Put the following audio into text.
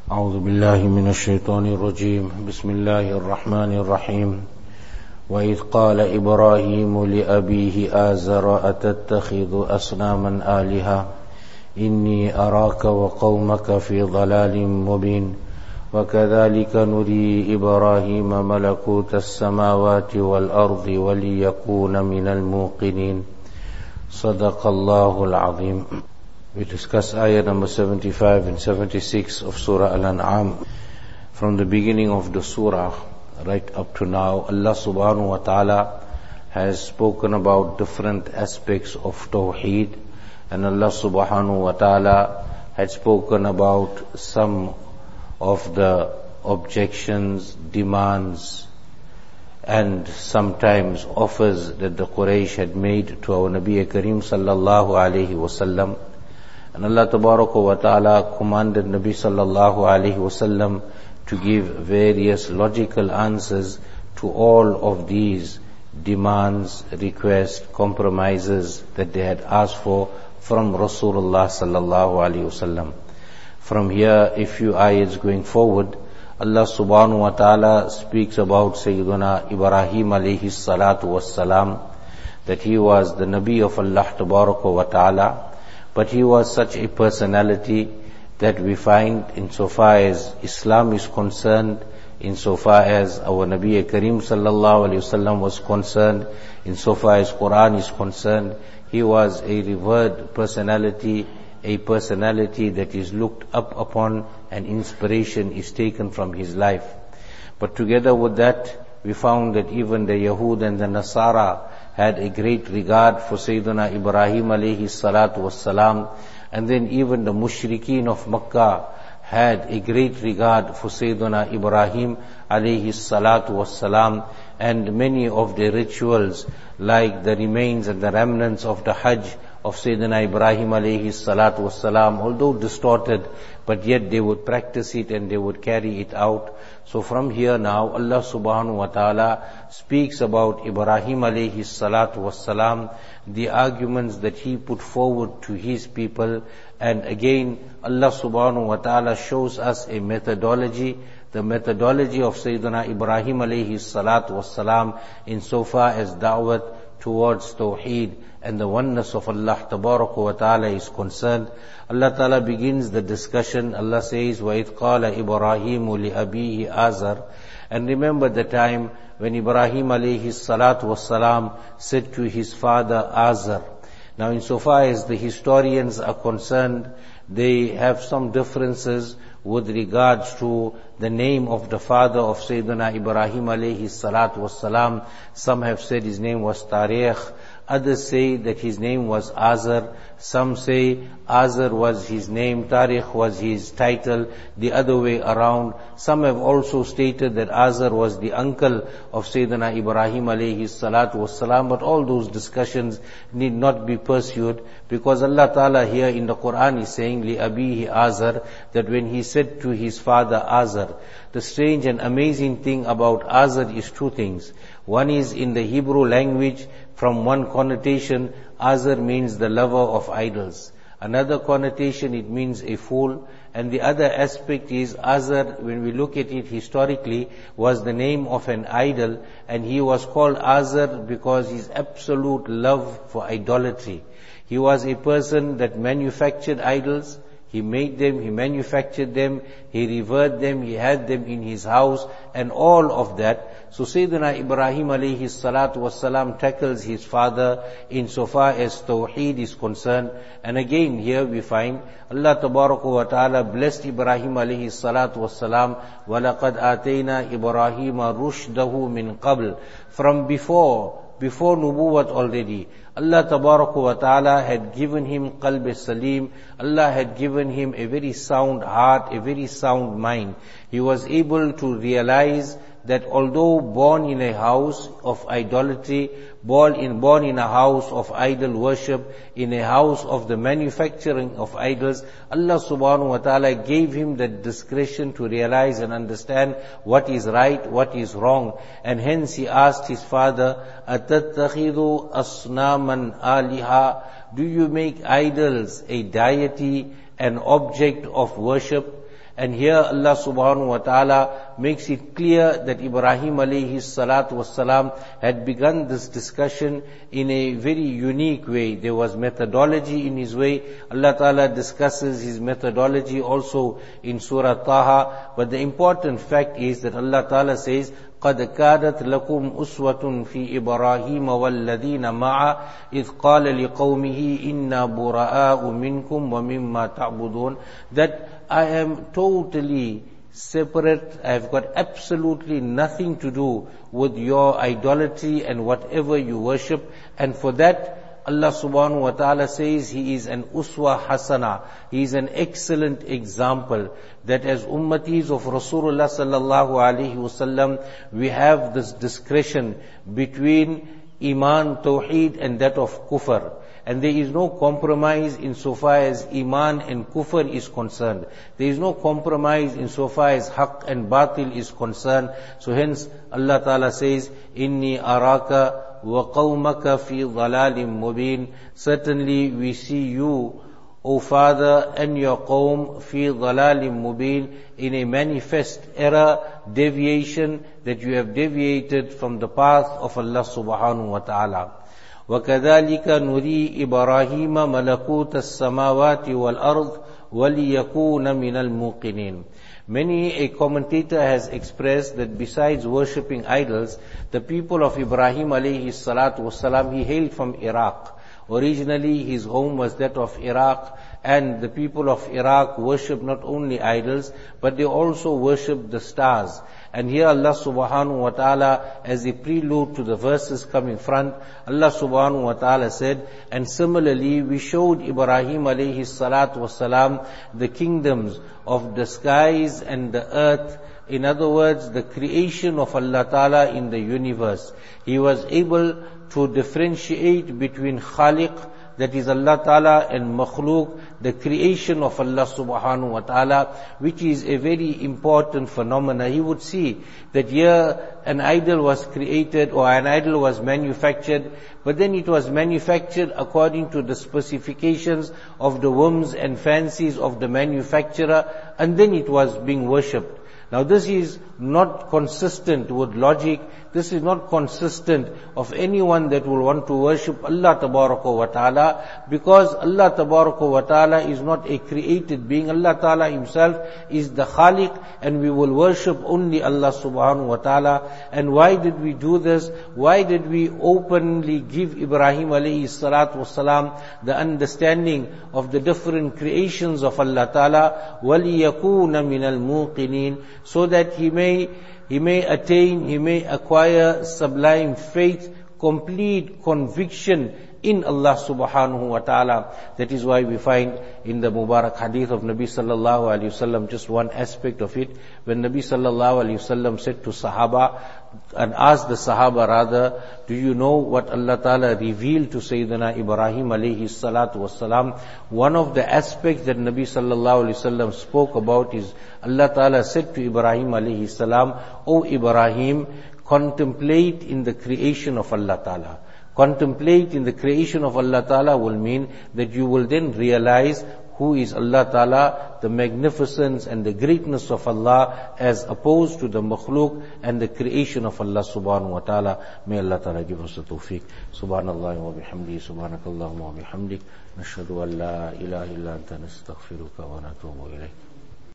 أعوذ بالله من الشيطان الرجيم بسم الله الرحمن الرحيم وإذ قال إبراهيم لأبيه آزر أتتخذ أصناما آلهة إني أراك وقومك في ضلال مبين وكذلك نري إبراهيم ملكوت السماوات والأرض وليكون من الموقنين صدق الله العظيم. We discuss ayah number 75 and 76 of Surah Al-An'am. From the beginning of the surah right up to now, Allah subhanahu wa ta'ala has spoken about different aspects of Tawheed, and Allah subhanahu wa ta'ala had spoken about some of the objections, demands, and sometimes offers that the Quraysh had made to our Nabi Kareem sallallahu alayhi wasallam. And Allah Tabaraka wa Ta'ala commanded Nabi sallallahu alayhi wasallam to give various logical answers to all of these demands, requests, compromises that they had asked for from Rasulullah sallallahu alayhi wasallam. From here, a few ayats going forward, Allah subhanahu wa ta'ala speaks about Sayyiduna Ibrahim alayhi salatu wassalam, that he was the Nabi of Allah Tabaraka wa Ta'ala. But he was such a personality that we find insofar as Islam is concerned, insofar as our Nabi Kareem sallallahu alayhi wasallam was concerned, insofar as Quran is concerned, he was a revered personality, a personality that is looked up upon, and inspiration is taken from his life. But together with that, we found that even the Yahud and the Nasara had a great regard for Sayyidina Ibrahim alayhi salatu wassalam, and then even the mushrikeen of Makkah had a great regard for Sayyidina Ibrahim alayhi salatu wassalam, and many of the rituals like the remains and the remnants of the Hajj of Sayyidina Ibrahim alayhi salatu wassalam, although distorted, but yet they would practice it and they would carry it out. So from here now, Allah subhanahu wa ta'ala speaks about Ibrahim alayhi salatu wassalam, the arguments that he put forward to his people, and again Allah subhanahu wa ta'ala shows us a methodology, the methodology of Sayyidina Ibrahim alayhi salatu wassalam insofar as da'wat towards Tawheed and the oneness of Allah Tabaraka wa Ta'ala is concerned. Allah Ta'ala begins the discussion. Allah says, وَإِذْ قَالَ إِبْرَاهِيمُ لِأَبِيهِ آزَرَ. And remember the time when Ibrahim alayhi salatu wassalam said to his father Azar. Now insofar as the historians are concerned, they have some differences with regards to the name of the father of Sayyidina Ibrahim alayhi salatu wassalam. Some have said his name was Tariq. Others say that his name was Azar. Some say Azar was his name, Tariq was his title, the other way around. Some have also stated that Azar was the uncle of Sayyidina Ibrahim alayhi salatu wassalam, but all those discussions need not be pursued, because Allah Ta'ala here in the Quran is saying, لِأَبِيهِ Azar, that when he said to his father Azar. The strange and amazing thing about Azar is two things. One is in the Hebrew language, from one connotation, Azar means the lover of idols. Another connotation, it means a fool. And the other aspect is Azar, when we look at it historically, was the name of an idol, and he was called Azar because his absolute love for idolatry. He was a person that manufactured idols. He made them, he manufactured them, he revered them, he had them in his house, and all of that. So Sayyidina Ibrahim alayhi salatu wassalam tackles his father insofar as Tawheed is concerned. And again here we find Allah Tabaraka wa Ta'ala blessed Ibrahim alayhi salatu wassalam, وَلَقَدْ آتَيْنَا إِبْرَاهِيمَ رُشْدَهُ مِنْ قَبْلِ. From before nubuwat already, Allah Tabaraka wa Ta'ala had given him qalb salim. Allah had given him a very sound heart, a very sound mind. He was able to realize that although born in a house of idolatry, born in a house of idol worship, in a house of the manufacturing of idols, Allah subhanahu wa ta'ala gave him the discretion to realize and understand what is right, what is wrong. And hence he asked his father, أَتَتَّخِذُ أَصْنَامًا آلِهَا. Do you make idols a deity, an object of worship? And here Allah subhanahu wa ta'ala makes it clear that Ibrahim alayhi salatu wassalam had begun this discussion in a very unique way. There was methodology in his way. Allah ta'ala discusses his methodology also in Surah Taha. But the important fact is that Allah ta'ala says, قَدْ كَانَتْ لَكُمْ أُسْوَةٌ فِي إِبْرَاهِيمَ وَالَّذِينَ مَعَهُ إِذْ قَالَ لِقَوْمِهِ إِنَّا بُرَآءُ مِنْكُمْ وَمِمَّا تَعْبُدُونَ, that I am totally separate, I have got absolutely nothing to do with your idolatry and whatever you worship. And for that, Allah subhanahu wa ta'ala says He is an uswa hasana. He is an excellent example that as ummatis of Rasulullah sallallahu alaihi wasallam, we have this discretion between iman, tawheed and that of kufr. And there is no compromise insofar as iman and kufr is concerned. There is no compromise insofar as haqq and batil is concerned. So hence Allah ta'ala says, Inni araka وَقَوْمَكَ فِي ضَلَالٍ مُبِينٍ. Certainly we see you, O Father, and your qawm, فِي ضَلَالٍ مُبِينٍ, in a manifest error, deviation, that you have deviated from the path of Allah subhanahu wa ta'ala. وَكَذَلِكَ نُرِي إِبْرَاهِيمَ مَلَكُوتَ السَّمَاوَاتِ وَالْأَرْضِ وَلِيَكُونَ مِنَ الْمُوقِنِينَ. A commentator has expressed that besides worshipping idols, the people of Ibrahim alayhi salatu wasalam, he hailed from Iraq. Originally his home was that of Iraq, and the people of Iraq worship not only idols, but they also worship the stars. And here Allah subhanahu wa ta'ala, as a prelude to the verses coming front, Allah subhanahu wa ta'ala said, and similarly we showed Ibrahim alayhi salatu wasalam the kingdoms of the skies and the earth. In other words, the creation of Allah ta'ala in the universe. He was able to differentiate between Khaliq, that is Allah ta'ala, and makhluk, the creation of Allah subhanahu wa ta'ala, which is a very important phenomena. He would see that here an idol was created or an idol was manufactured, but then it was manufactured according to the specifications of the whims and fancies of the manufacturer, and then it was being worshipped. Now this is not consistent with logic. This is not consistent of anyone that will want to worship Allah tabaraka wa ta'ala, because Allah tabaraka wa ta'ala is not a created being. Allah ta'ala himself is the Khaliq, and we will worship only Allah subhanahu wa ta'ala. And why did we do this? Why did we openly give Ibrahim alayhi salatu wasalam the understanding of the different creations of Allah ta'ala? وَلِيَكُونَ مِنَ الْمُوقِنِينَ, so that he may attain, he may acquire sublime faith, complete conviction in Allah subhanahu wa ta'ala. That is why we find in the Mubarak hadith of Nabi sallallahu alayhi wasallam just one aspect of it, when Nabi sallallahu alayhi wasallam said to Sahaba, and asked the Sahaba rather, do you know what Allah ta'ala revealed to Sayyidina Ibrahim alayhi salatu wasalam? One of the aspects that Nabi sallallahu alayhi wasallam spoke about is Allah ta'ala said to Ibrahim alayhi salam, O Ibrahim, contemplate in the creation of Allah ta'ala. Contemplate in the creation of Allah ta'ala will mean that you will then realize who is Allah ta'ala, the magnificence and the greatness of Allah, as opposed to the makhluk and the creation of Allah subhanahu wa ta'ala. May Allah ta'ala give us the tawfiq. Subhanallah wa bihamdi, subhanakallahumma wa bihamdik, nashhadu an la ilaha illa anta nastaghfiruka wa natubu ilayk.